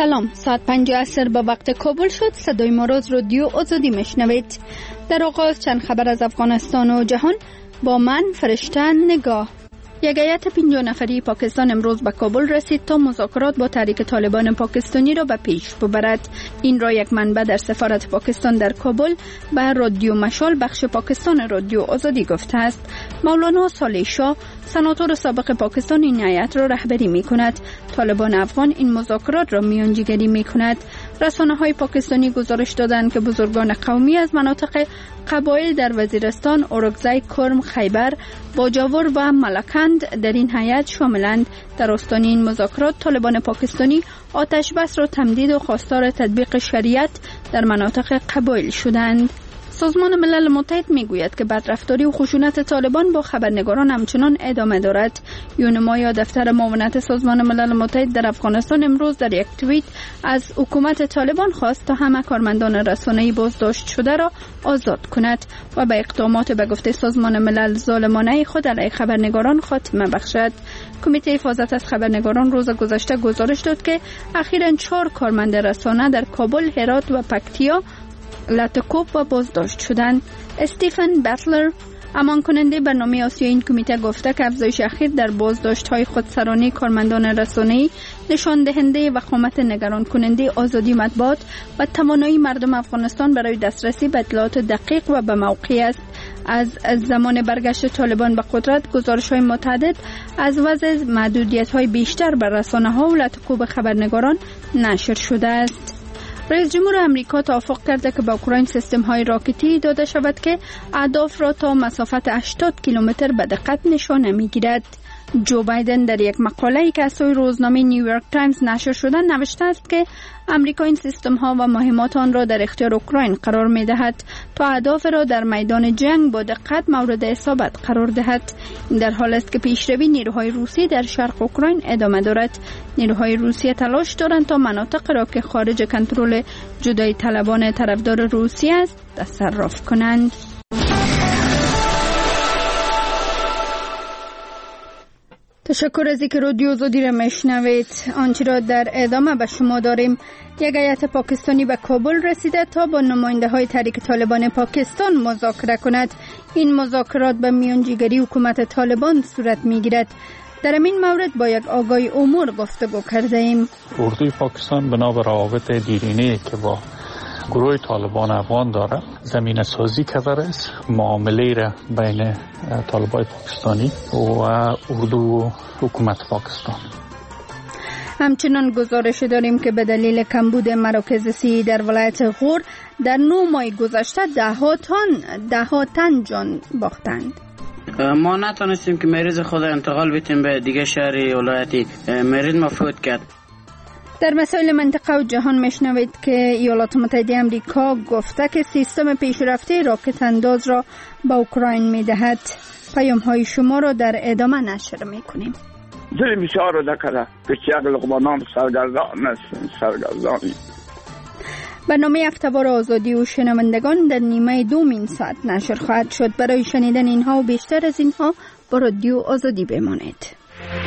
سلام، ساعت 5 عصر به وقت کابل شد. صدای ما را از رادیو آزادی میشنوید. در آغاز چند خبر از افغانستان و جهان با من فرشته نگاه. یک هیئت 50 نفری پاکستان امروز به کابل رسید تا مذاکرات با تحریک طالبان پاکستانی را به پیش ببرد. این را یک منبع در سفارت پاکستان در کابل به رادیو مشال بخش پاکستان رادیو آزادی گفته است. مولانا صالح شاه سناتور سابق پاکستان این هیئت را رهبری می کند. طالبان افغان این مذاکرات را میانجیگری می کند. رسانه‌های پاکستانی گزارش دادند که بزرگان قومی از مناطق قبایل در وزیرستان، اورکزای، کرم، خیبر، باجاور و ملکند در این هیئت شاملند. در آستانه این مذاکرات طالبان پاکستانی آتش بس را تمدید و خواستار تطبیق شریعت در مناطق قبایل شدند. سازمان ملل متحد میگوید که بدرفتاری و خشونت طالبان با خبرنگاران همچنان ادامه دارد. یونما یا دفتر معاونت سازمان ملل متحد در افغانستان امروز در یک توییت از حکومت طالبان خواست تا همه کارمندان رسانه‌ای بازداشت شده را آزاد کند و به اقدامات به گفته سازمان ملل ظالمانه خود علیه خبرنگاران خاتمه بخشد. کمیته حفاظت از خبرنگاران روز گذشته گزارش داد که اخیراً 4 کارمند رسانه در کابل، هرات و پکتیا لاتکوب و بازداشت شدند. استیفن بتلر امان کننده برنامه آسیایی این کمیته گفته که افزایش اخیر در بازداشت‌های خودسرانه کارمندان رسانه‌ای نشان دهنده وخامت نگران کننده آزادی مطبوعات و توانایی مردم افغانستان برای دسترسی به اطلاعات دقیق و به موقع است. از زمان برگشت طالبان به قدرت گزارش‌های متعدد از وضع محدودیت‌های بیشتر بر رسانه‌ها و لاتکوب خبرنگاران نشر شده است. رئیس جمهور امریکا توافق کرده که به اوکراین سیستم‌های راکتی داده شود که اهداف را تا مسافت 80 کیلومتر به دقت نشانه می‌گیرد. جو بایدن در یک مقاله‌ای که از سوی روزنامه نیویورک تایمز نشر شده نوشته است که امریکا این سیستم‌ها و مهمات آن را در اختیار اوکراین قرار می‌دهد تا اهداف را در میدان جنگ با دقت مورد اصابت قرار دهد. این در حال است که پیشروی نیروهای روسی در شرق اوکراین ادامه دارد. نیروهای روسیه تلاش دارند تا مناطق را که خارج کنترل جدایی طلبان طرفدار روسیه است تصرف کنند. تشکر از اینکه رادیو آزادی را میشنوید. آنچه را در ادامه به شما داریم. یک هیئت پاکستانی به کابل رسیده تا با نماینده های تحریک طالبان پاکستان مذاکره کند. این مذاکرات به میانجیگری حکومت طالبان صورت میگیرد. در این مورد با یک آگاهی امور گفتگو کرده ایم. اردوی پاکستان بنا به روابط دیرینه‌ای که با گروه طالبان افغان داره زمینه سازی کرده است معامله را بین طالبان پاکستانی و اردو و حکومت پاکستان. همچنان گزارش داریم که به دلیل کمبود مراکز صحی در ولایت غور در 9 ماه گذشته ده ها تن جان باختند. ما نتونستیم که مریض خود انتقال بدیم به دیگه شهری ولایتی. مریض ما فوت کرد. در مسائل منطقه و جهان میشنوید که ایالات متحده آمریکا گفته که سیستم پیشرفته راکت انداز را به اوکراین میدهد. پیام های شما را در ادامه نشر میکنیم. دل بسیار را دکره که چیه لقمانان سرگردانی. برنامه اختبار آزادی و شنوندگان در نیمه دومین ساعت نشر خواهد شد. برای شنیدن اینها و بیشتر از اینها با رادیو آزادی بمانید.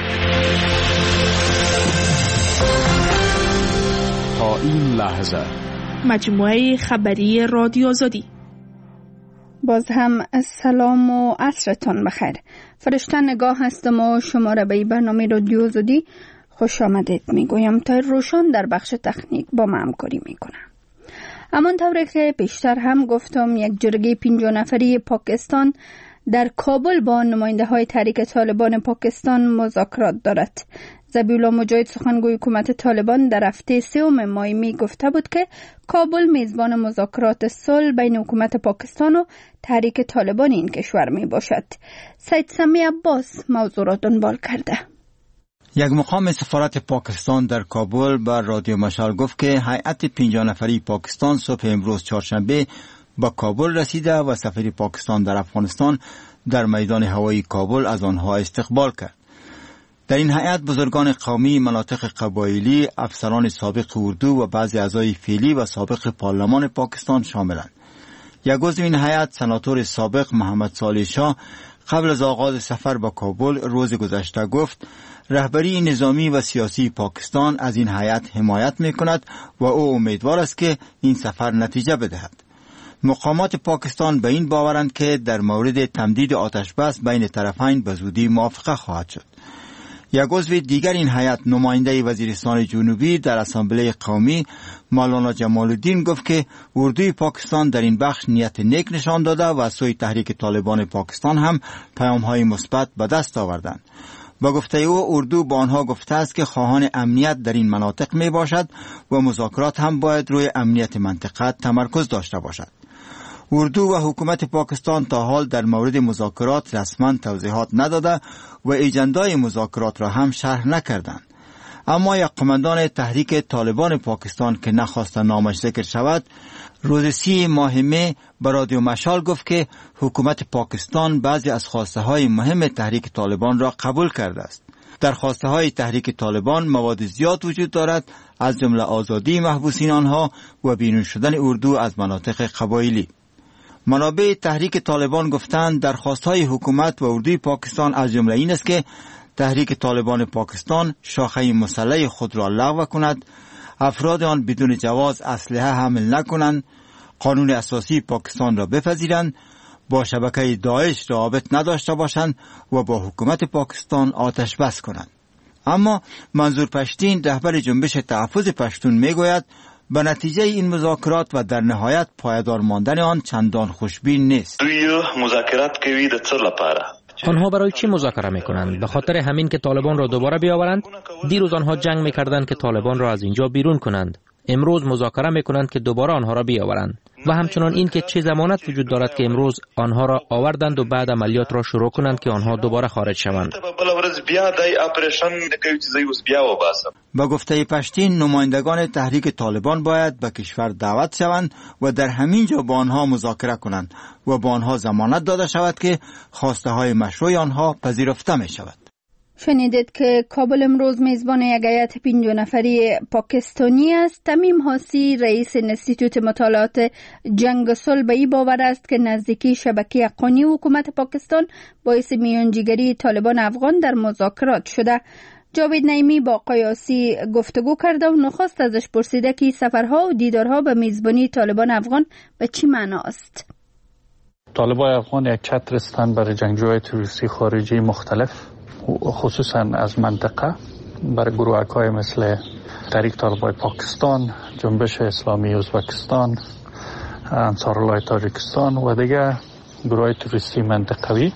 تا این لحظه مجموعه خبری رادیو آزادی. باز هم سلام و عصرتان بخیر. فرشته نگاه هستم و شما را به برنامه رادیو آزادی خوش آمدید میگویم. تا روشان در بخش تکنیک با ما همکاری میکنم. همانطور که بیشتر هم گفتم یک جرگه 50 نفری پاکستان در کابل با نماینده های تحریک طالبان پاکستان مذاکرات دارد. ذبیحالله مجاهد سخنگوی حکومت طالبان در هفته 3 ماه می گفته بود که کابل میزبان مذاکرات صلح بین حکومت پاکستان و تحریک طالبان این کشور می باشد. سید سمی عباس موضوع را دنبال کرده. یک مقام سفارت پاکستان در کابل بر رادیو مشال گفت که هیئت 50 نفری پاکستان صبح امروز چهارشنبه با کابل رسیده و سفیر پاکستان در افغانستان در میدان هوایی کابل از آنها استقبال کرد. در این هیئت بزرگان قومی، مناطق قبایلی، افسران سابق اردو و بعضی اعضای فعلی و سابق پارلمان پاکستان شاملند. یک عضو این هیئت سناتور سابق محمد صالح شاه قبل از آغاز سفر به کابل روز گذشته گفت رهبری نظامی و سیاسی پاکستان از این هیئت حمایت می‌کند و او امیدوار است که این سفر نتیجه بدهد. مقامات پاکستان به این باورند که در مورد تمدید آتش بس بین طرفین به زودی موافقه خواهد شد. یک عضو دیگر این هیئت نماینده وزیرستان جنوبی در اسامبله قومی مولانا جمال الدین گفت که اردوی پاکستان در این بخش نیت نیک نشان داده و از سوی تحریک طالبان پاکستان هم پیام‌های مثبت به دست آوردند. با گفته او اردو با آنها گفته است که خواهان امنیت در این مناطق می باشد و مذاکرات هم باید روی امنیت منطقه تمرکز داشته باشد. اردو و حکومت پاکستان تا حال در مورد مذاکرات رسما توضیحات نداده و ایجندای مذاکرات را هم شرح نکردند. اما یک قماندان تحریک طالبان پاکستان که نخواست نامش ذکر شود روز 30 ماه می به رادیو مشال گفت که حکومت پاکستان بعضی از خواسته های مهم تحریک طالبان را قبول کرده است. در خواسته های تحریک طالبان مواد زیاد وجود دارد، از جمله آزادی محبوسین آنها و بیرون شدن اردو از مناطق قبایلی. منابع تحریک طالبان گفتند درخواست‌های حکومت و اردوی پاکستان از جمله این است که تحریک طالبان پاکستان شاخه مسلح خود را لغو کند، افراد آن بدون جواز اسلحه حمل نکنند، قانون اساسی پاکستان را بپذیرند، با شبکه داعش روابط نداشته باشند و با حکومت پاکستان آتش بس کنند. اما منظور پشتین رهبر جنبش تحفظ پشتون میگوید به نتیجه این مذاکرات و در نهایت پایدار ماندن آن چندان خوشبین نیست. مذاکرات کوي د څه لپاره؟ آنها برای چی مذاکره میکنند؟ به خاطر همین که طالبان را دوباره بیاورند؟ دیروز آنها جنگ میکردند که طالبان را از اینجا بیرون کنند. امروز مذاکره میکنند که دوباره آنها را بیاورند. و همچنان این که چه ضمانت وجود دارد که امروز آنها را آوردند و بعد عملیات را شروع کنند که آنها دوباره خارج شوند. با گفته پشتین نمایندگان تحریک طالبان باید به کشور دعوت شوند و در همین جا با آنها مذاکره کنند و با آنها ضمانت داده شود که خواسته های مشروع آنها پذیرفته می شود. شنیدید که کابل امروز میزبان یک هیئت 5 نفری پاکستانی است. تمیم حاسی رئیس انستیتوت مطالعات جنگ و صلح به این باور است که نزدیکی شبکه حقانی حکومت پاکستان باعث میانجیگری طالبان افغان در مذاکرات شده. جاوید نعیمی با آقای حاسی گفتگو کرده و نخست ازش پرسیده که سفرها و دیدارها به میزبانی طالبان افغان به چی معنا است؟ طالبان افغان یک چتر هستند برای جنگجوهای تروریستی خارجی مختلف، خصوصا از منطقه، برای گروه‌های مثل تحریک طالبان پاکستان، جنبش اسلامی ازبکستان، انصارالله تاجیکستان و دیگر گروه‌های تروریستی منطقوی.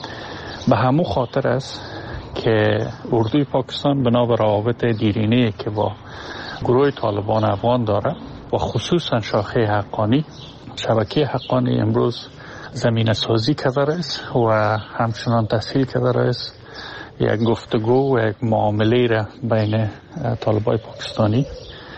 به همون خاطر است که اردوی پاکستان بنا به روابط دیرینه‌ای که با گروه طالبان افغان داره و خصوصا شاخه حقانی، شبکه حقانی امروز زمینه سازی کرده است و همچنان تسهیل کرده است یک گفتگو و یک معامله را بین طالبان پاکستانی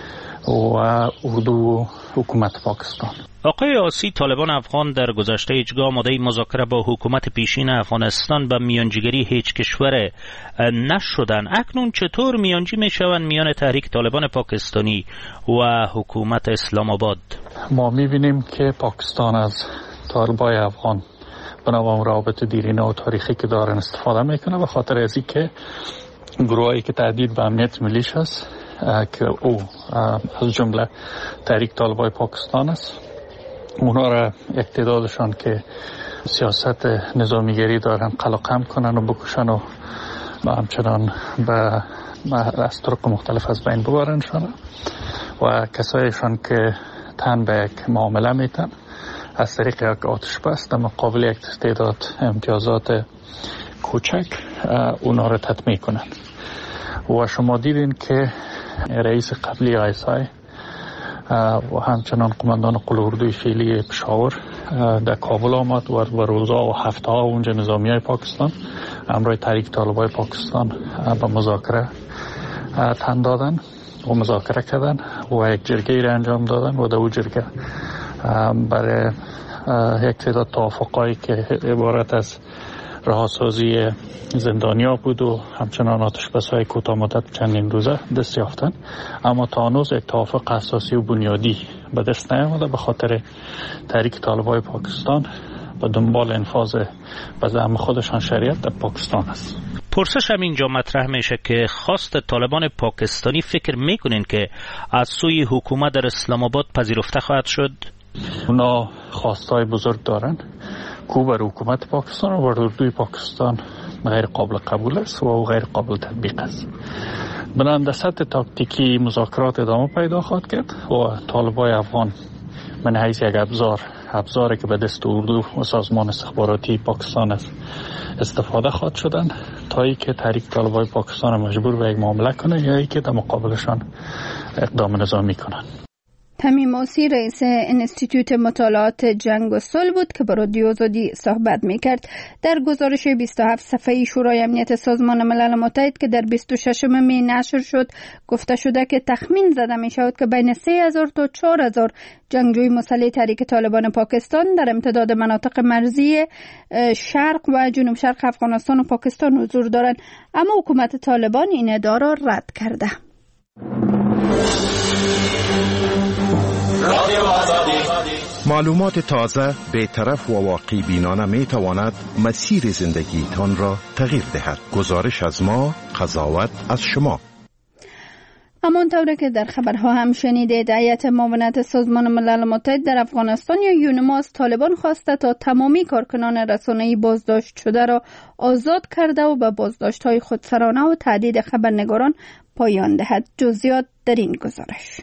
و اردو و حکومت پاکستان. آقای آسی، طالبان افغان در گذشته هیچگاه آماده مذاکره با حکومت پیشین افغانستان به میانجیگری هیچ کشور نشدن. اکنون چطور میانجی میشوند میان تحریک طالبان پاکستانی و حکومت اسلام آباد؟ ما میبینیم که پاکستان از طالبان افغان بنابراین روابط دیرینه و تاریخی که دارن استفاده میکنه، به خاطر از اینکه گروهایی که تهدید به امنیت ملیش است که او از جمله تحریک طالبان پاکستان است، اونا را اقتدارشان که سیاست نظامیگری دارن قلقم کنن و بکشن و همچنان به از طرق مختلف از بین ببرنشان و کسایشان که تن به یک معامله میتن از طریق یک آتش بس در مقابل یک تعداد امتیازات کوچک اونا را تطمیع کنند. و شما دیدین که رئیس قبلی آیسای و همچنان قماندان قل اردوی فعلی پشاور در کابل آمد و روزها و هفته ها اونجا نظامی های پاکستان همراه تحریک طالبان پاکستان به مذاکره تن دادن و مذاکره کردن و یک جرگه را انجام دادن و در اون جرگه برای یک تعداد توافقایی که عبارت از رهاسازی زندانیا بود و همچنان آتش‌بس‌های کوتاه مدت چندین روزه دست یافتن، اما تا هنوز یک توافق اساسی و بنیادی به دست نیامده به خاطر تحریک طالبان پاکستان به دنبال انفاذ به زعم خودشان شریعت در پاکستان است. پرسش هم اینجا مطرح میشه که خواست طالبان پاکستانی فکر میکنین که از سوی حکومت در اسلام آباد پذیرفته خواهد شد؟ اونا خواستای بزرگ دارن که بر حکومت پاکستان و بر اردوی پاکستان غیر قابل قبول است و غیر قابل تطبیق است. بنابراین در سطح تاکتیکی مذاکرات ادامه پیدا خواهد کرد و طالبای افغان من حیث یک ابزاری که به دست اردو و سازمان استخباراتی پاکستان است استفاده خواهد شدن تا ای که تحریک طالبای پاکستان مجبور به یک معامله کنه یا ای که در مقابلشان اقدام نظامی کنن. تمیم موسی رئیس انستیتوت مطالعات جنگ و صلح بود که با رادیو آزادی صحبت میکرد. در گزارش 27 صفحه‌ای شورای امنیت سازمان ملل متحد که در 26 می نشر شد گفته شده که تخمین زده میشود که بین 3000 تا 4000 جنگجوی مسلح تحریک طالبان پاکستان در امتداد مناطق مرزی شرق و جنوب شرق افغانستان و پاکستان حضور دارند، اما حکومت طالبان این ادعا را رد کرده. معلومات تازه، بی‌طرف و واقعی بینانه می تواند مسیر زندگیتان را تغییر دهد. گزارش از ما، قضاوت از شما. همانطور که در خبرها هم شنیدید، هیئت معاونت سازمان ملل متحد در افغانستان یا یونما از طالبان خواسته تا تمامی کارکنان رسانه‌ای بازداشت شده را آزاد کرده و به بازداشت‌های خودسرانه و تهدید خبرنگاران پایان دهد. جزئیات در این گزارش.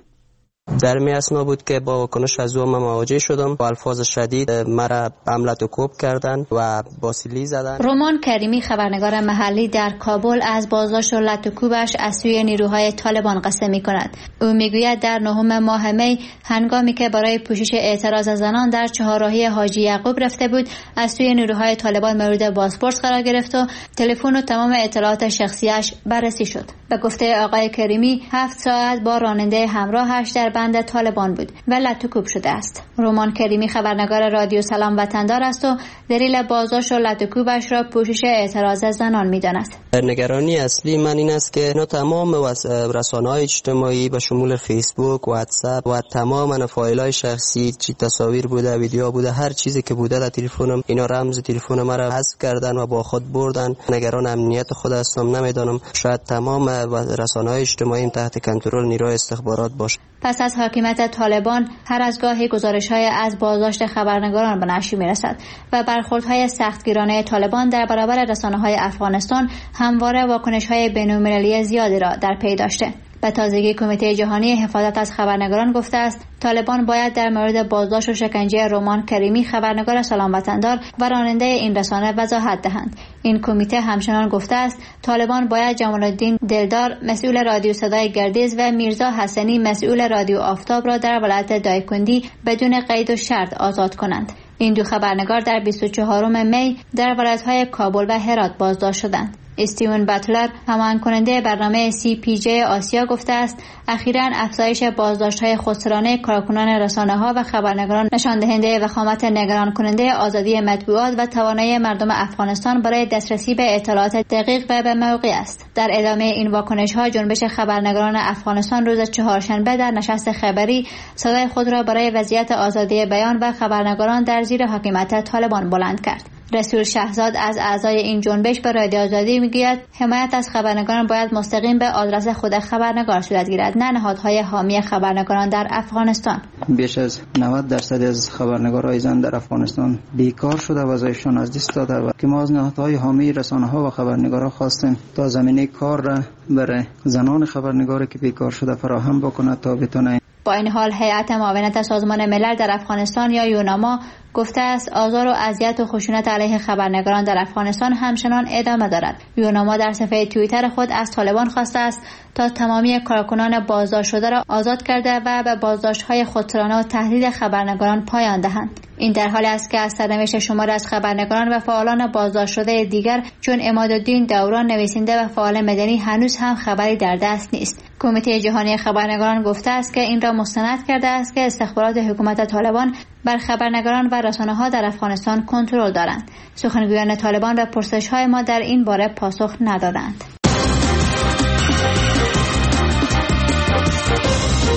در می اسنا بود که با واکنش از او مواجه شدم. با الفاظ شدید مرا حمله و کوب کردند و با سیلی زدند. رومان کریمی خبرنگار محلی در کابل از بازداشت و لط و کوبش از سوی نیروهای طالبان قصه می کند. او میگوید در 9 ماه می هنگامی که برای پوشش اعتراض زنان در چهارراهی حاجی یعقوب رفته بود، از سوی نیروهای طالبان مورد بازپرس قرار گرفت و تلفن و تمام اطلاعات شخصیش بررسی شد. به گفته آقای کریمی 7 ساعت با راننده همراهش در بند طالبان بود و لط و کوب شده است. رومان کریمی خبرنگار رادیو سلام وطندار است و دلیل بازداشت و لط و کوبش را پوشش اعتراض زنان می‌داند. نگرانی اصلی من این است که اینا تمام رسانه‌های اجتماعی به شمول فیسبوک، واتساپ و تمام فایل‌های شخصی، چی تصاویر بوده، ویدیو بوده، هر چیزی که بوده در تلفنم، اینا رمز تلفن مرا حذف کردن و با خود بردن. نگران امنیت خود هستم. نمیدانم شاید تمام رسانه‌های اجتماعی تحت کنترل نیروی استخبارات باشه. پس از حاکمیت طالبان هر از گاهی گزارش‌های از بازداشت خبرنگاران به نشر می‌رسد و برخوردهای سختگیرانه طالبان در برابر رسانه‌های افغانستان همواره واکنش‌های بین‌المللی زیادی را در پی داشته. به تازگی کمیته جهانی حفاظت از خبرنگاران گفته است طالبان باید در مورد بازداشت و شکنجه رومان کریمی خبرنگار سلام وطندار و راننده این رسانه وضاحت دهند. این کمیته همچنان گفته است طالبان باید جمال الدین دلدار مسئول رادیو صدای گردیز و میرزا حسنی مسئول رادیو آفتاب را در ولایت دایکندی بدون قید و شرط آزاد کنند. این دو خبرنگار در 24 می در ولایت‌های کابل و هرات بازداشت شدند. استیون باتلر همان کننده برنامه CPJ آسیا گفته است اخیراً افزایش بازداشت‌های خودسرانه کارکنان رسانه‌ها و خبرنگاران نشان دهنده وخامت نگران کننده آزادی مطبوعات و توانایی مردم افغانستان برای دسترسی به اطلاعات دقیق و به موقع است. در ادامه این واکنش‌ها جنبش خبرنگاران افغانستان روز چهارشنبه در نشست خبری صدای خود را برای وضعیت آزادی بیان و خبرنگاران در زیر حکومت طالبان بلند کرد. رسول شهزاد از اعضای این جنبش به رادیو آزادی میگوید حمایت از خبرنگاران باید مستقیم به آدرس خود خبرنگار صورت گیرد، نه نهادهای حامی خبرنگاران در افغانستان. بیش از 90% از خبرنگارای زن در افغانستان بیکار شده و وظایفشان از دست داده و که ما از نهادهای حامی رسانه‌ها و خبرنگاران خواستیم تا زمینه کار را برای زنان خبرنگاری که بیکار شده فراهم بکنه تا بتونه. با این حال هیئت معاونت سازمان ملل در افغانستان یا یوناما گفته است آزار و اذیت و خشونت علیه خبرنگاران در افغانستان همچنان ادامه دارد. یوناما در صفحه توییتر خود از طالبان خواسته است تا تمامی کارکنان بازداشت شده را آزاد کرده و به بازداشت‌های خودسرانه و تهدید خبرنگاران پایان دهند. این در حالی است که از سرنوشت شمار از خبرنگاران و فعالان بازداشت شده دیگر چون عمادالدین دوران نویسنده و فعال مدنی هنوز هم خبری در دست نیست. کمیته جهانی خبرنگاران گفته است که این را مستند کرده است که استخبارات حکومت طالبان بر خبرنگاران و رسانه‌ها در افغانستان کنترل دارند. سخنگویان طالبان به پرسش‌های ما در این باره پاسخ ندادند.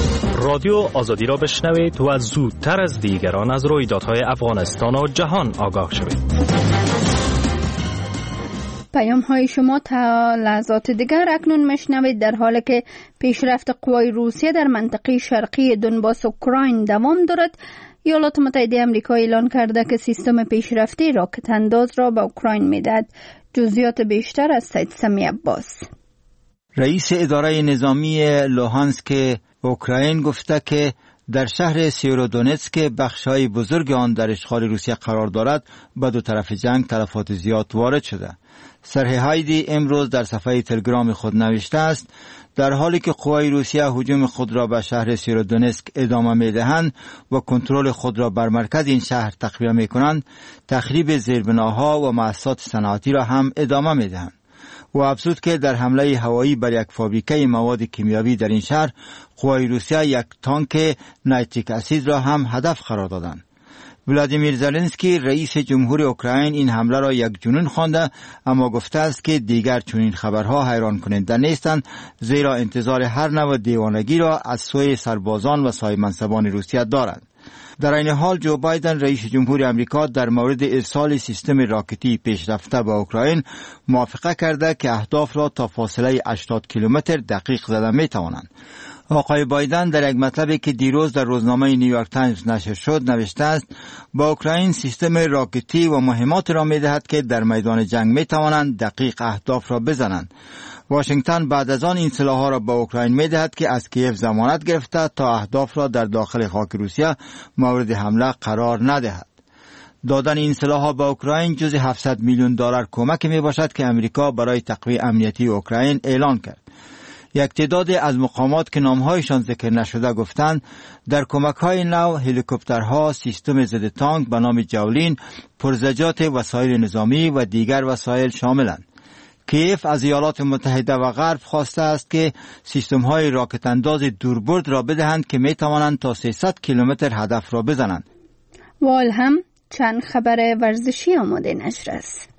رادیو آزادی را بشنوید و زودتر از دیگران از رویدادهای افغانستان و جهان آگاه شوید. پیام های شما تا لحظات دیگر اکنون مشنوید. در حالی که پیشرفت قوای روسیه در منطقه شرقی دونباس اوکراین دوام دارد، ایالات متحده آمریکا اعلان کرده که سیستم پیشرفته راکت انداز را به اوکراین میدهد. جزئیات بیشتر از سید سمی عباس. رئیس اداره نظامی لوهانسک اوکراین گفته که در شهر سیورودونتسک بخش‌های بزرگ آن در اشغال روسیه قرار دارد، به دو طرف جنگ تلفات زیاد وارد شده. سرهی هایدی امروز در صفحه تلگرام خود نوشته است: در حالی که قوای روسیه هجوم خود را به شهر سیورودونتسک ادامه می‌دهند و کنترل خود را بر مرکز این شهر تقویه می‌کنند، تخریب زیربناها و مؤسسات صنعتی را هم ادامه می‌دهند. و افزود که در حمله هوایی بر یک فابریکه مواد کیمیاوی در این شهر، قوای روسیه یک تانک نیتریک اسید را هم هدف قرار دادند. ولادیمیر زلنسکی رئیس جمهور اوکراین این حمله را یک جنون خوانده، اما گفته است که دیگر چنین خبرها حیران کننده نیستند، زیرا انتظار هر نوع دیوانگی را از سوی سربازان و صاحب منصبان روسیه دارند. در این حال جو بایدن رئیس جمهور آمریکا در مورد ارسال سیستم راکتی پیشرفته به اوکراین موافقه کرده که اهداف را تا فاصله 80 کیلومتر دقیق زده می توانند. آقای بایدن در یک مطلبی که دیروز در روزنامه نیویورک تایمز نشر شد نوشته است: با اوکراین سیستم راکتی و مهمات را می دهد که در میدان جنگ می توانند دقیق اهداف را بزنند. واشنگتن بعد از آن این سلاح‌ها را به اوکراین می‌دهد که از کیف ضمانت گرفته تا اهداف را در داخل خاک روسیه مورد حمله قرار ندهد. دادن این سلاح‌ها به اوکراین جز $700 میلیون کمک میباشد که امریکا برای تقویت امنیتی اوکراین اعلان کرد. یک تعداد از مقامات که نام‌هایشان ذکر نشده گفتند در کمک‌های نو هلیکوپترها، سیستم ضد تانک به نام جاولین، پرزجات وسایل نظامی و دیگر وسایل شاملند. کیف از ایالات متحده و غرب خواسته است که سیستم‌های راکت انداز دوربرد را بدهند که می‌توانند تا 300 کیلومتر هدف را بزنند. وال هم چند خبر ورزشی آماده نشر است.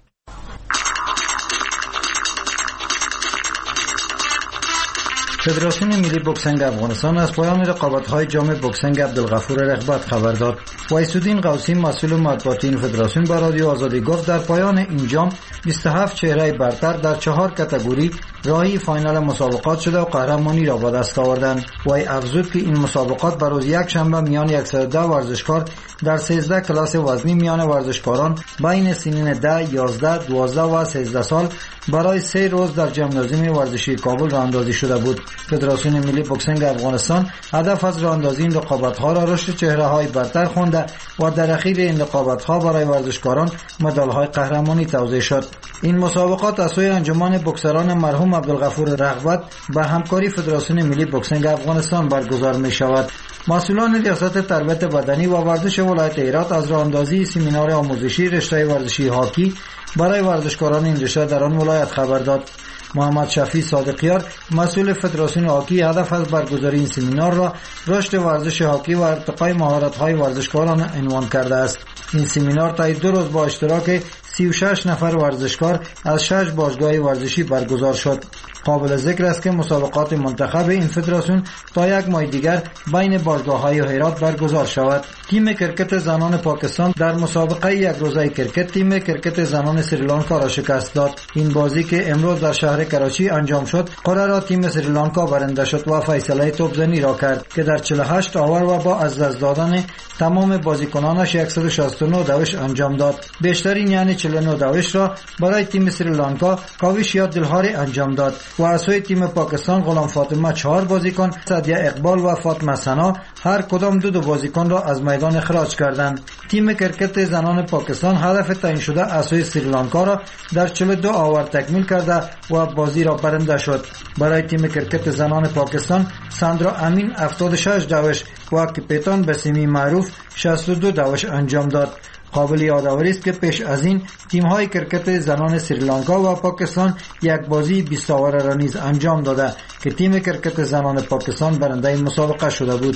فدراسیون ملی بوکسینگ افغانستان از پایان رقابت‌های جام بوکسینگ عبدالغفور رغبت خبر داد. وایسودین قوسی مسئول مطبوعاتی این فدراسیون به رادیو آزادی گفت در پایان این جام 27 چهره برتر در 4 کاتگوری راهی فاینال مسابقات شده و قهرمانی را به دست آوردند. وی افزود که این مسابقات به روز یک شنبه میان 110 ورزشکار در 13 کلاس وزنی میان ورزشکاران بین سنین 10، 11، 12 و 13 سال برای 3 روز در ژیمنازیوم ورزشی کابل راه اندازی شده بود. فدراسیون ملی بوکسینگ افغانستان هدف از راه اندازی این رقابت‌ها را رشد چهره‌های برتر خوانده و در اخیر این رقابت‌ها برای ورزشکاران مدال‌های قهرمانی توزیع شد. این مسابقات از سوی انجمن بوکسران مرحوم عبدالغفور رغبت به همکاری فدراسیون ملی بوکسینگ افغانستان برگزار می‌شود. مسئولان ریاست تربیت بدنی و ورزش ولایت هرات از راه اندازی سمینار آموزشی رشته ورزشی هاکی برای ورزشکاران این رشته در آن ولایت خبر داد. محمد شفیع صادقیار مسئول فدراسیون هاکی هدف از برگزاری این سمینار را رشد ورزش هاکی و ارتقای مهارت‌های ورزشکاران عنوان کرده است. این سمینار تا 2 روز با اشتراک 36 نفر ورزشکار از 6 باشگاه ورزشی برگزار شد. قابل ذکر است که مسابقات منتخب این فدراسیون تا 1 ماه دیگر بین باشگاه‌های هرات برگزار شود. تیم کرکت زنان پاکستان در مسابقه 1 روزه کرکت تیم کرکت زنان سریلانکا را شکست داد. این بازی که امروز در شهر کراچی انجام شد، قرعه را تیم سریلانکا برنده شد و فیصله توپزنی را کرد که در 48 آور و با از دست دادن تمام بازیکنانش 169 دوش انجام داد. بیشترین یعنی 49 دوش را برای تیم سریلانکا کاویش دلهاری انجام داد و از سوی تیم پاکستان غلام فاطمه 4 بازیکن، سعدیه اقبال و فاطمه سنا هر کدام 2 بازیکن را از میدان اخراج کردند. تیم کرکت زنان پاکستان هدف تعیین شده از سوی سریلانکا را در 42 آور تکمیل کرده و بازی را برنده شد. برای تیم کرکت زنان پاکستان ساندرا امین 76 دوش و کپیتان بسیمی معروف 62 دوش انجام داد. قابل یادآوری است که پیش از این تیم‌های کرکت زنان سریلانکا و پاکستان یک بازی 20 آوره را نیز انجام داده که تیم کرکت زنان پاکستان برنده این مسابقه شده بود.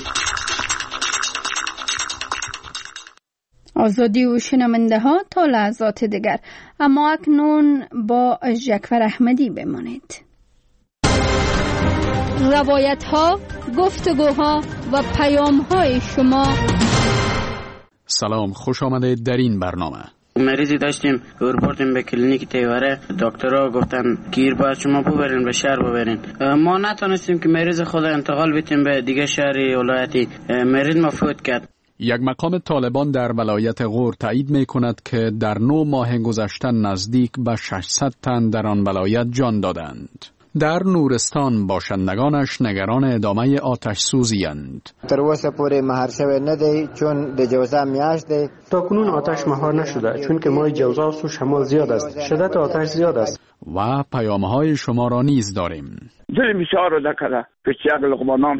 آزادی و شنونده ها تا لحظات دیگر، اما اکنون با جعفر احمدی بمانید. روایت ها، گفتگوها و پیام های شما. سلام، خوش آمدید در این برنامه. مریضی داشتیم بردیم به کلینیک تیوره، دکترها گفتن گیر باید شما ببرین به شهر ببرین. ما نتونستیم که مریض خود انتقال بدیم به دیگه شهری ولایتی. مریض ما فوت کرد. یک مقام طالبان در ولایت غور تایید می کند که در 9 ماه گذشته نزدیک به 600 تن در آن ولایت جان دادند. در نورستان باشندگانش نگران ادامه آتش سوزی اند. تر اوسه پورې مهار شوی نه دی چون د جوزا میاشت دی. تا کنون آتش مهار نشده چون که ماه جوزا و شمال زیاد است. شدت آتش زیاد است. و پیام‌های شما را نیز داریم. دل بسیار دکره که یک لقمه نان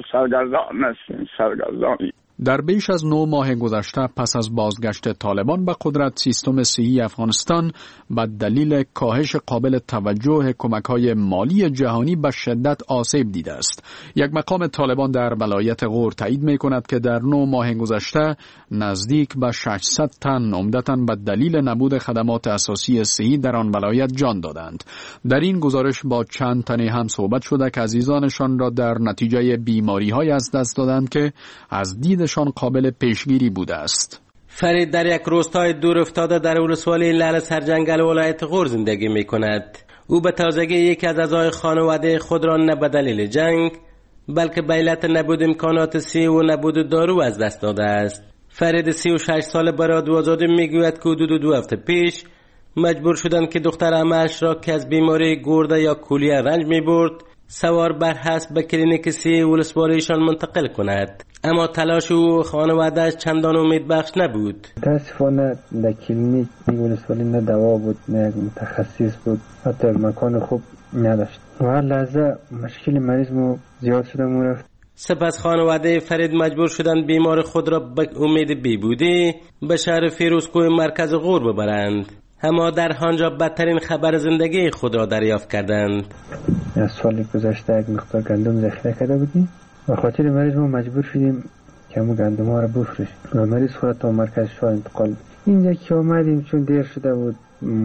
سرگردانی. در بیش از 9 ماه گذشته پس از بازگشت طالبان به قدرت، سیستم صحی افغانستان به دلیل کاهش قابل توجه کمک‌های مالی جهانی به شدت آسیب دیده است. یک مقام طالبان در ولایت غور تایید می‌کند که در 9 ماه گذشته نزدیک به 600 تن عمدتاً به دلیل نبود خدمات اساسی صحی در آن ولایت جان دادند. در این گزارش با چند تن هم صحبت شده که عزیزانشان را در نتیجه بیماری‌های از دست دادند که از دیدشان قابل پیشگیری بوده است. فرید در یک روستای دور افتاده در ولسوالی لعل سرجنگل ولایت غور زندگی می کند. او به تازگی یکی از اعضای خانواده خود را نه به دلیل جنگ بلکه به علت نبود امکانات صحی و نبود دارو از دست داده است. فرید 36 ساله به رادیو آزادی میگوید که حدود 2 هفته پیش مجبور شدند که دختر عمه‌اش را که از بیماری گرده یا کولیه رنج می برد سوار بر اسب به کلینیک صحی ولسوالیشان منتقل کند، اما تلاش او و خانواده‌اش چندان امیدبخش نبود. متاسفانه در کلینیک ولسوالی نه دوا بود نه یک متخصص بود، حتی مکان خوب نداشت و هر لحظه مشکل مریض مو زیاد شده مو رفت. سپس خانواده فرید مجبور شدند بیمار خود را به امید بیبودی به شهر فیروزکوه مرکز غور ببرند، اما در آنجا بدترین خبر زندگی خود را دریافت کردند. از سال گذشته یک مقدار گندم ذخیره کرده بودیم و خاطر مریض ما مجبور شدیم که همون گندم ها را بفروشیم و مریض خود تا مرکز شاه انتقال. اینجا که آمدیم چون دیر شده بود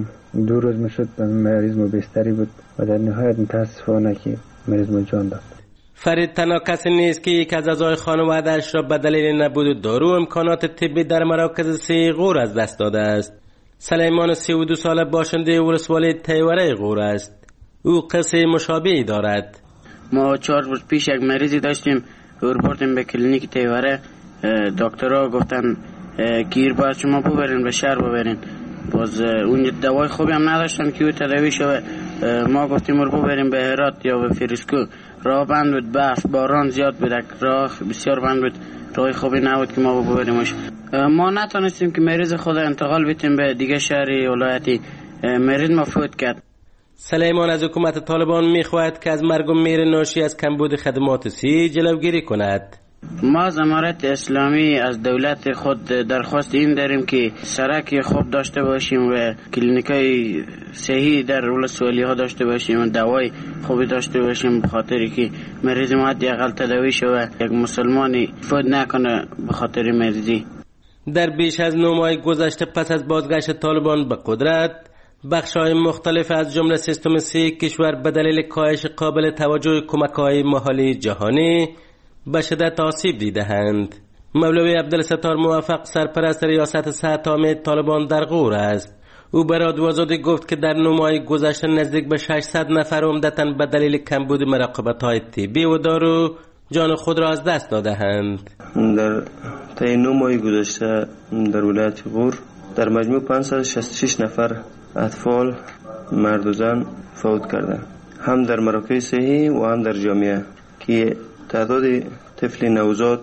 2 روز میشد مریض ما بستری بود و در نهایت متاسفانه که مریض ما جان داد. فرید تنها کسی نیست که یک از اعضای خانواده‌اش را به دلیل نبود دارو امکانات طبی در مراکز صحی غور از دست داده است. سلیمان 32 ساله باشنده ولسوالی تیوره غور است. او قصه مشابهی دارد. ما 4 روز پیش یک مریضی داشتیم بردیم به کلینیک تیوره، دکترها گفتن گیر باید شما ببرین به شهر ببرین. باز اون دوای خوبی هم نداشتن که او تداوی شوه. ما گفتیم رو ببریم به هرات یا به فیروزکو. راه بند بود، برف باران زیاد بود، راه بسیار بند بود، راه خوبی نبود که ما ببریمش. ما نتونستیم که مریض خود انتقال بدیم به دیگه شهری ولایتی. مریض ما فوت کرد. سلیمان از حکومت طالبان میخواهد که از مرگ و میر ناشی از کمبود خدمات صحی جلوگیری کند. ما از امارت اسلامی از دولت خود درخواست این داریم که سرک خوب داشته باشیم و کلینیکای صحی در ولسوالی ها داشته باشیم و دوای خوبی داشته باشیم، به خاطری که مریض ما حداقل تداوی شوه، یک مسلمانی فوت نکنه به خاطر مریضی. در بیش از 9 ماه گذشته پس از بازگشت طالبان به قدرت، بخش‌های مختلف از جمله سیستم صحی کشور به دلیل کاهش قابل توجه کمک‌های مالی جهانی به شدت آسیب دیده‌اند. مولوی عبدالستار موفق سرپرست ریاست صحت عامه طالبان در غور است. او به رادیو آزادی گفت که در 9 ماه گذشته نزدیک به 600 نفر عمدتاً به دلیل کمبود مراقبت‌های طبی و دارو جان خود را از دست داده‌اند. در طی 9 ماه گذشته در ولایت غور در مجموع 566 نفر اطفال مرد و زن فوت کردند، هم در مراکز صحی و هم در جامعه، که تعداد طفل نوزاد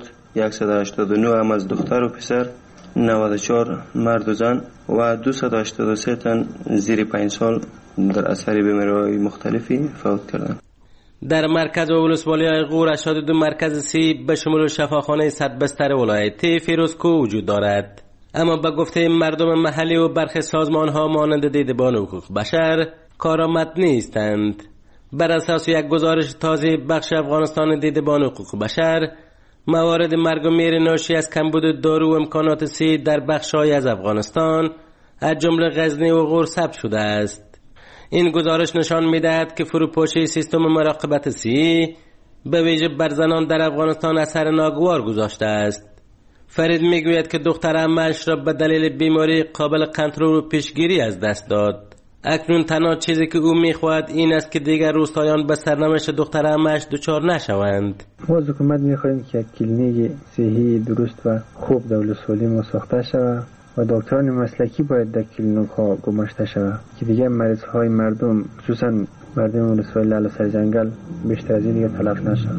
189 هم از دختر و پسر، 94 مرد و زن و 283 تن زیر 5 سال در اثر بیماری‌های مختلفی فوت کردند. در مرکز و ولسوالی غور 82 مرکز صحی به شمول شفاخانه 100 بستر ولایتی فیروزکو وجود دارد، اما به گفته مردم محلی و برخی سازمان‌ها مانند دیدبان حقوق بشر کارآمد نیستند. بر اساس یک گزارش تازه بخش افغانستان دیدبان حقوق بشر، موارد مرگ و میر ناشی از کمبود دارو و امکانات صحی در بخش‌های از افغانستان از جمله غزنی و غور ثبت شده است. این گزارش نشان می‌دهد که فروپاشی سیستم مراقبت صحی به ویژه بر زنان در افغانستان اثر ناگوار گذاشته است. فرید میگوید که دختر عمه‌اش را به دلیل بیماری قابل کنترل و پیشگیری از دست داد. اکنون تنها چیزی که او میخواهد این است که دیگر روستایان به سرنوشت دختر عمه‌اش دچار نشوند. ما از حکومت میخواهیم که کلینیک صحی درست و خوب در ولسوالی ساخته شود و دکتران مسلکی باید در کلینیک ها گماشته شود که دیگر مریض های مردم خصوصا مردم ولسوالی لعل سرجنگل بیشتر از این دیگر تلف نشود.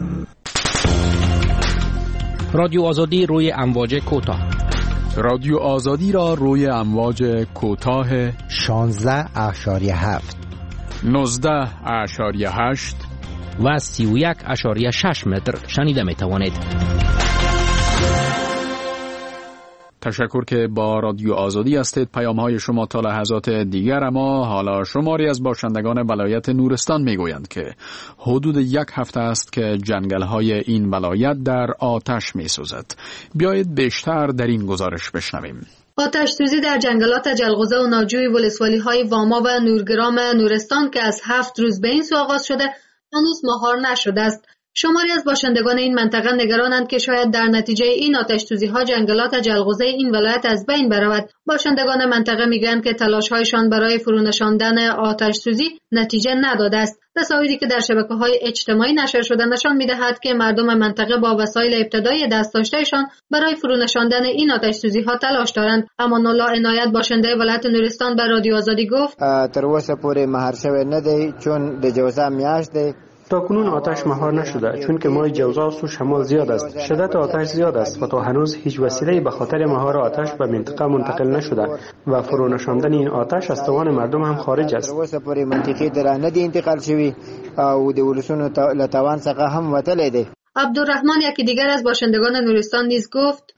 رادیو آزادی روی امواج کوتاه. رادیو آزادی را روی امواج کوتاه 16.7 19.8 و 31.6 متر شنیده می توانید. تشکر که با رادیو آزادی هستید. پیام‌های شما تا لحظات دیگر. اما حالا شماری از باشندگان ولایت نورستان میگویند که حدود 1 هفته است که جنگل‌های این ولایت در آتش می‌سوزد. بیایید بیشتر در این گزارش بشنویم. آتش سوزی در جنگلات جلغوزه و ناجوی ولسوالی‌های واما و نورگرام نورستان که از 7 روز به این سو آغاز شده هنوز مهار نشده است. شماری از باشندگان این منطقه نگرانند که شاید در نتیجه این آتش‌سوزی‌ها جنگلات جلغوزه این ولایت از بین برود. باشندگان منطقه میگویند که تلاش‌هایشان برای فرونشاندن آتش‌سوزی نتیجه نداده است. تصاویری که در شبکه‌های اجتماعی نشر شده نشان می‌دهد که مردم منطقه با وسایل ابتدایی دست داشته‌شان برای فرونشاندن این آتش‌سوزی‌ها تلاش دارند. امان الله عنایت باشنده ولایت نورستان به رادیو آزادی گفت: تر اوسه پورې مهار شوی نه دی چون د جوزا میاشت دی. تا کنون آتش مهار نشده چون که ماه جوزا و شمال زیاد است. شدت آتش زیاد است و تا هنوز هیچ وسیله‌ای به خاطر مهار آتش به منطقه منتقل نشده و فرونشاندن این آتش از توان مردم هم خارج است. اوسه پورې منطقه در نه دی انتقال شوی او د ولسونو له توان څخه هم وتلی دی. عبدالرحمن یکی دیگر از باشندگان نورستان نیز گفت: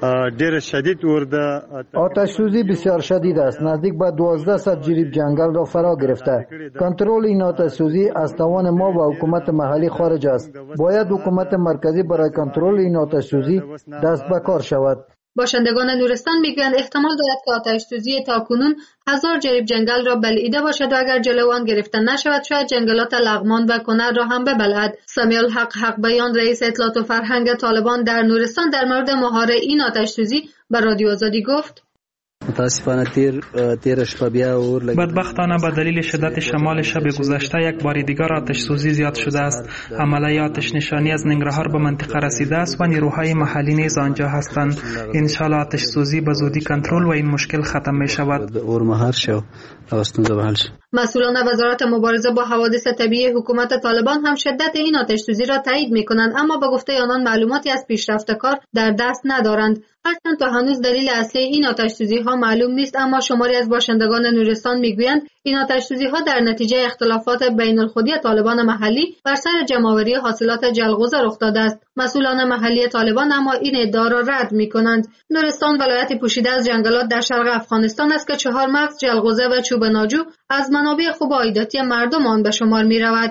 آتش سوزی بسیار شدید است. نزدیک به 1200 جریب جنگل را فرا گرفته. کنترل این آتش سوزی از توان ما و حکومت محلی خارج است. باید حکومت مرکزی برای کنترل این آتش سوزی دست به کار شود. باشندگان نورستان میگویند احتمال دارد که آتش سوزی تاکنون 1000 جریب جنگل را بلعیده باشد و اگر جلو آن گرفته نشود شاید جنگلات لغمان و کنر را هم ببلعد. سمیع الحق حق بیان رئیس اطلاعات و فرهنگ طالبان در نورستان در مورد مهار این آتش سوزی به رادیو آزادی گفت: متاسفانه تیر شب بیا اور لگید. بدبختانه به دلیل شدت شمال شب گذشته یک بار دیگر آتش سوزی زیاد شده است. حمله آتش نشانی از ننگرهار به منطقه رسیده است و نیروهای محلی نیز آنجا هستند. ان شاء الله آتش سوزی به زودی کنترل و این مشکل ختم می شود. اور مهار شو استونزه به حل شد. مسئولان وزارت مبارزه با حوادث طبیعی حکومت طالبان هم شدت این آتش سوزی را تایید می کنند اما با گفته آنان معلوماتی از پیشرفت کار در دست ندارند. هرچند تا هنوز دلیل اصلی این آتش سوزی ها معلوم نیست اما شماری از باشندگان نورستان میگویند این آتش سوزی ها در نتیجه اختلافات بین الخودی طالبان محلی بر سر جمع‌آوری حاصلات جلغوزه رخ داده است. مسئولان محلی طالبان اما این ادعا را رد میکنند. نورستان ولایتی پوشیده از جنگلات در شرق افغانستان است که 4 مغز جلغوزه و چوب ناجو از منابع خوب عایداتی مردم آن به شمار میرود.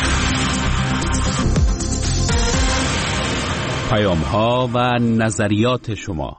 پیام‌ها و نظریات شما.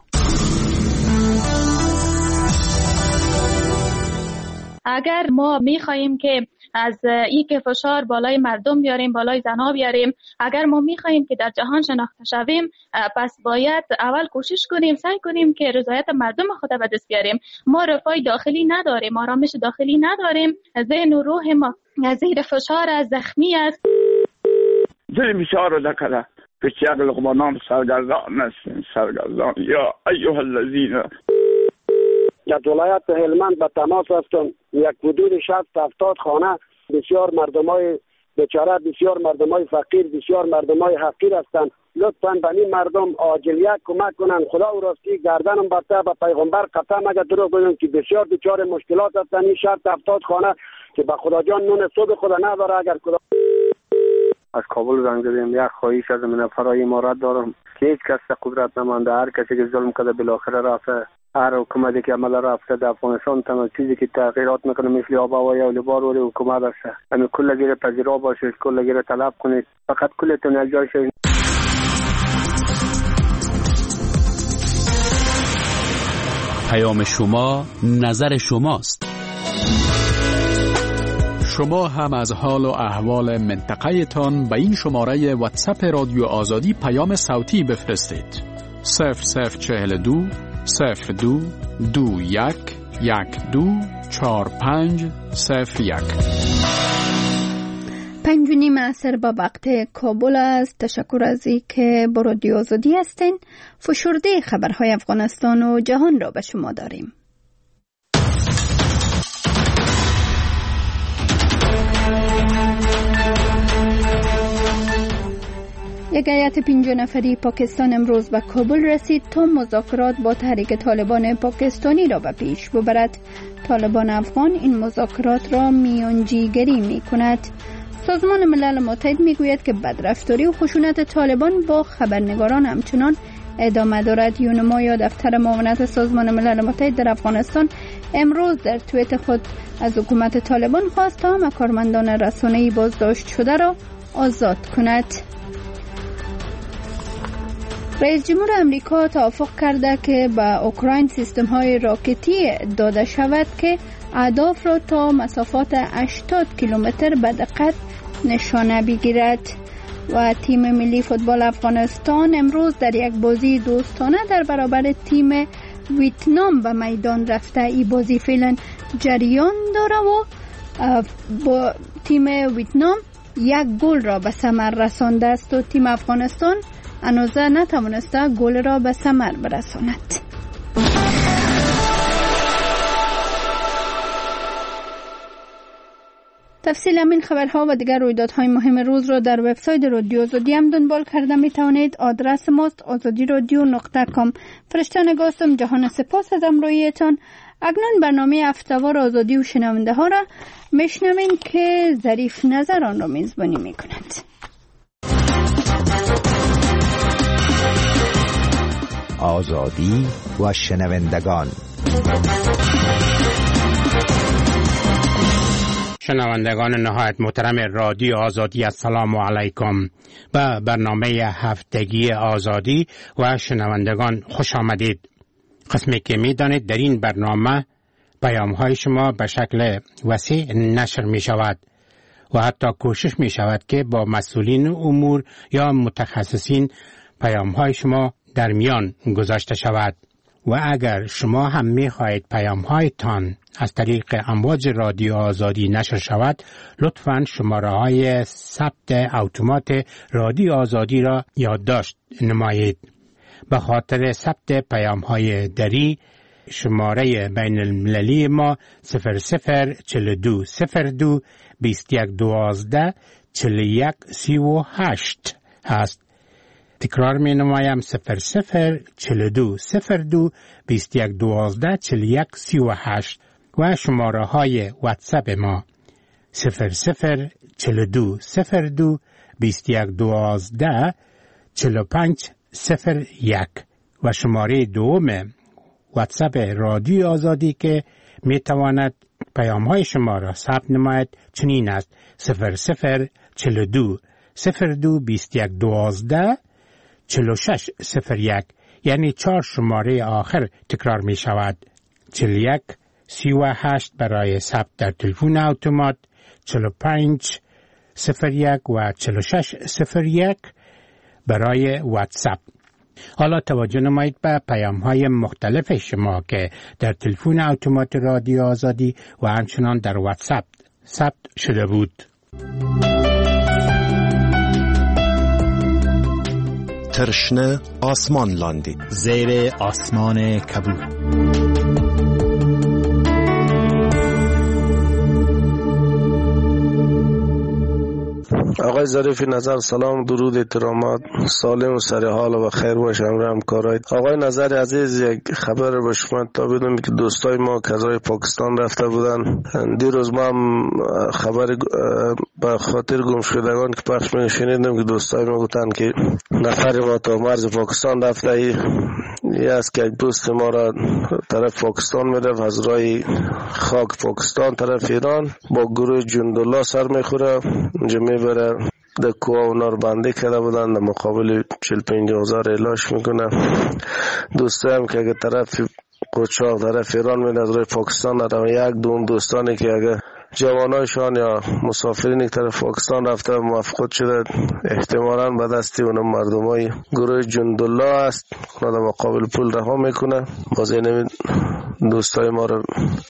اگر ما می‌خواهیم که از این که فشار بالای مردم بیاریم، بالای زنها بیاریم، اگر ما می‌خواهیم که در جهان شناخته شویم، پس باید اول کوشش کنیم، سعی کنیم که رضایت مردم خود به دست بیاریم. ما رفاه داخلی نداریم، آرامش داخلی نداریم، ذهن و روح ما زیر فشار از زخمی است. دل بسیار رو دکره پیچی اگل با نام سرگردان نستین سرگردان یا ایوه الذین. در ولایت هلمند به تماس هستم. یک حدود 60-70 خانه بسیار مردمای بیچاره، بسیار مردمای فقیر، بسیار مردمای حقیر هستند. لطفاً به این مردم عاجلیت کمک کنن. خدا و راستی گردنم برته به پیغمبر قسم اگر دروغ بگم که بسیار بیچاره مشکلات هستند. این 60-70 خانه که به خدا جان نون صبح خدا نداره. اگر خدا از کابل زنگ زدیم، یک خواهش از من فرای امارات دارم که هیچ کس قدرت نمانده. هر کسی که ظلم کرده بالاخره رفته. هر حکومتی که عمل رفته در افغانستان تنها چیزی که تغییرات میکنه مثل آب و هوای اولبار ولی حکومت است. همین کل گیر پذیرا باشید، کل گیر طلب کنید، فقط کلتون یک جای شید. پیام شما نظر شماست. شما هم از حال و احوال منطقه تان به این شماره واتساپ رادیو آزادی پیام صوتی بفرستید. 0042 02 21 12 45 01. 5:30 عصر به وقت کابل است. تشکر از اینکه با رادیو آزادی هستین. فشرده خبرهای افغانستان و جهان را به شما داریم. یک هیئت 50 نفری پاکستان امروز به کابل رسید تا مذاکرات با تحریک طالبان پاکستانی را به پیش ببرد. طالبان افغان این مذاکرات را میانجیگری می کند. سازمان ملل متحد می گوید که بدرفتاری و خشونت طالبان با خبرنگاران همچنان ادامه دارد. یونما یا دفتر معاونت سازمان ملل متحد در افغانستان امروز در توییت خود از حکومت طالبان خواست تا همه کارمندان رسانه‌ای بازداشت شده را آزاد کند. رئیس جمهور امریکا توافق کرده که به اوکراین سیستم های راکتی داده شود که اهداف را تا مسافات 80 کیلومتر به دقت نشانه بگیرد. و تیم ملی فوتبال افغانستان امروز در یک بازی دوستانه در برابر تیم ویتنام به میدان رفته. این بازی فعلا جریان داره و با تیم ویتنام 1 گل را به ثمر رسانده است و تیم افغانستان هنوز نتوانسته گل را به ثمر برساند. تفصیل همین خبرها و دیگر رویدادهای مهم روز را در وبسایت رادیو آزادی هم دنبال کرده می توانید. آدرس ماست azadiradyo.com. فرشته نگاستم. جهان سپاس از همراهیتان. اکنون برنامه هفته‌وار آزادی و شنونده ها را میشنوین که ظریف نظر آن را میزبانی می کند. آزادی و شنوندگان. شنوندگان نهایت محترم رادیو آزادی، السلام علیکم. به برنامه هفتگی آزادی و شنوندگان خوش آمدید. قسمی که می دانید در این برنامه پیام های شما به شکل وسیع نشر می شود و حتی کوشش می شود که با مسئولین امور یا متخصصین پیام های شما در میان گذاشته شود. و اگر شما هم می خواهید پیام هایتان از طریق امواج رادیو آزادی نشر شود، لطفاً شماره های ثبت اتومات رادیو آزادی را یادداشت نمایید. به خاطر ثبت پیام های دری شماره بین المللی ما 0042 02 21 12 41 38 هست. تکرار می نمایم 0042 02 21 12 41 38 و شماره های واتساپ ما 0042 02 21 12 45 01 و شماره دوم واتساپ رادیو آزادی که می تواند پیام های شما را ثبت نماید چنین است 0042 02 21 12 46 01 یعنی 4 شماره آخر تکرار می شود. 41 38 برای ثبت در تلفن اتومات، 45 01 و 46 01 برای واتساپ. حالا توجه نمایید به پیام های مختلف شما که در تلفن اتومات رادیو آزادی و همچنان در واتساپ ثبت شده بود. ترشنه آسمان لاندی، زیر آسمان کبود. آقای ظریف نظر، سلام، درود، احترامات، سالم و سرحال و خیر باشه همکارای. آقای نظر عزیز، یک خبر به شما تا بدم که دوستای ما که از پاکستان رفته بودن، دیروز ما هم خبر به خاطر گم شدگان که پخش می‌شنیدم که دوستای ما گفتن که نفر ما تا مرز پاکستان رفته ای است که یک دوست ما را طرف پاکستان میرفت، از راه خاک پاکستان طرف ایران با گروه جندالله سر میخوره، اونجا میبره در کوه اونا رو بنده کرده بودن، در مقابل 45,000 اعلاش میکنه. دوسته هم که اگه طرف قوچاق طرف ایران میره از راه پاکستان رو یک دوم دوستانی که اگه جوانایشان یا مسافرین که طرف پاکستان رفته مفقود شده، احتمالاً به دستی اونم مردمای گروه جندالله است. اونا در مقابل پول رها میکنه. باز این دوستای ما رو